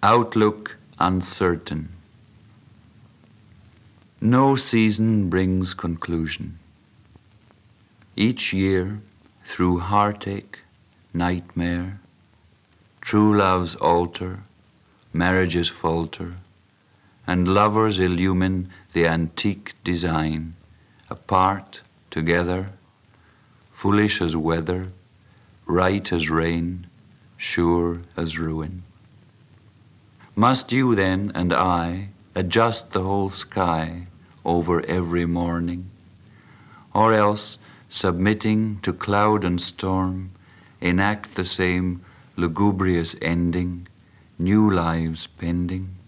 Outlook uncertain. No season brings conclusion. Each year, through heartache, nightmare, true loves alter, marriages falter, and lovers illumine the antique design, apart, together, foolish as weather, right as rain, sure as ruin. Must you then and I adjust the whole sky over every morning, or else, submitting to cloud and storm, enact the same lugubrious ending, new lives pending?